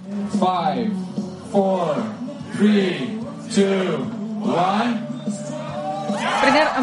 5, 4, 3, 2, 1. Terdengar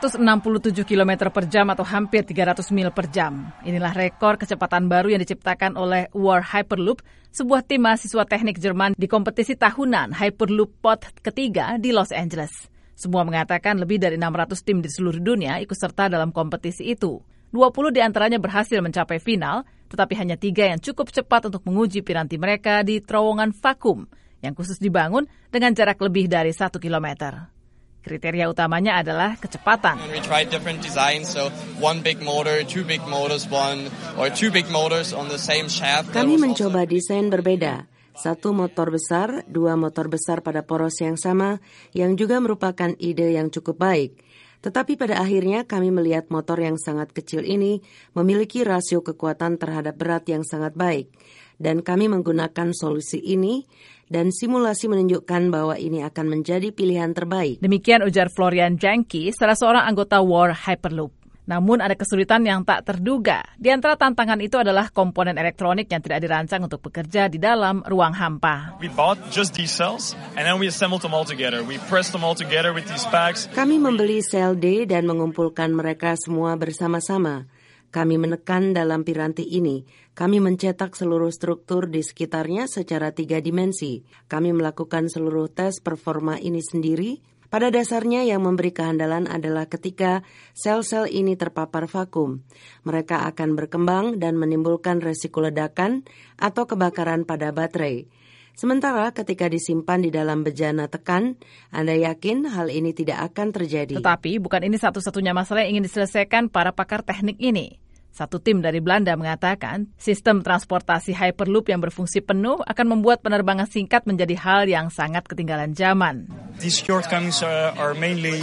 467 km per jam atau hampir 300 mil per jam. Inilah rekor kecepatan baru yang diciptakan oleh War Hyperloop, sebuah tim mahasiswa teknik Jerman di kompetisi tahunan Hyperloop Pod ketiga di Los Angeles. Semua mengatakan lebih dari 600 tim di seluruh dunia ikut serta dalam kompetisi itu. 20 di antaranya berhasil mencapai final, tetapi hanya 3 yang cukup cepat untuk menguji piranti mereka di terowongan vakum yang khusus dibangun dengan jarak lebih dari 1 kilometer. Kriteria utamanya adalah kecepatan. We tried different designs, so one big motor, two big motors, two big motors on the same shaft. Kami mencoba desain berbeda. 1 motor besar, 2 motor besar pada poros yang sama, yang juga merupakan ide yang cukup baik. Tetapi pada akhirnya kami melihat motor yang sangat kecil ini memiliki rasio kekuatan terhadap berat yang sangat baik. Dan kami menggunakan solusi ini dan simulasi menunjukkan bahwa ini akan menjadi pilihan terbaik. Demikian ujar Florian Janki, salah seorang anggota War Hyperloop. Namun ada kesulitan yang tak terduga. Di antara tantangan itu adalah komponen elektronik yang tidak dirancang untuk bekerja di dalam ruang hampa. We bought just these cells and then we assembled them all together. We pressed them all together with these packs. Kami membeli sel D dan mengumpulkan mereka semua bersama-sama. Kami menekan dalam piranti ini. Kami mencetak seluruh struktur di sekitarnya secara 3 dimensi. Kami melakukan seluruh tes performa ini sendiri. Pada dasarnya yang memberi kehandalan adalah ketika sel-sel ini terpapar vakum. Mereka akan berkembang dan menimbulkan resiko ledakan atau kebakaran pada baterai. Sementara ketika disimpan di dalam bejana tekan, Anda yakin hal ini tidak akan terjadi. Tetapi bukan ini satu-satunya masalah yang ingin diselesaikan para pakar teknik ini. Satu tim dari Belanda mengatakan sistem transportasi Hyperloop yang berfungsi penuh akan membuat penerbangan singkat menjadi hal yang sangat ketinggalan zaman. These shortcomings are mainly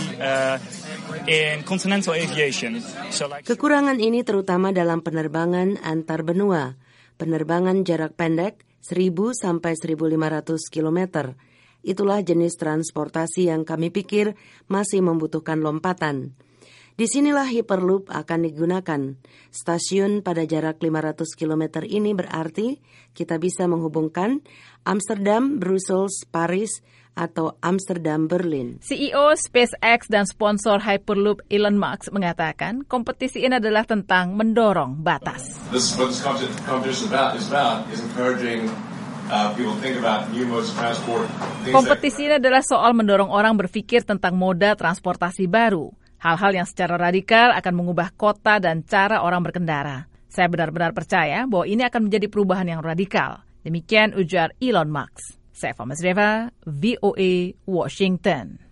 in continental aviation. Kekurangan ini terutama dalam penerbangan antar benua, penerbangan jarak pendek 1.000 sampai 1.500 km. Itulah jenis transportasi yang kami pikir masih membutuhkan lompatan. Disinilah Hyperloop akan digunakan. Stasiun pada jarak 500 km ini berarti kita bisa menghubungkan Amsterdam, Brussels, Paris, atau Amsterdam, Berlin. CEO SpaceX dan sponsor Hyperloop Elon Musk mengatakan kompetisi ini adalah tentang mendorong batas. What this competition is about is encouraging people to think about new modes of transport. Kompetisi ini adalah soal mendorong orang berpikir tentang moda transportasi baru. Hal-hal yang secara radikal akan mengubah kota dan cara orang berkendara. Saya benar-benar percaya bahwa ini akan menjadi perubahan yang radikal. Demikian ujar Elon Musk. Saya Fama Zreva, VOA, Washington.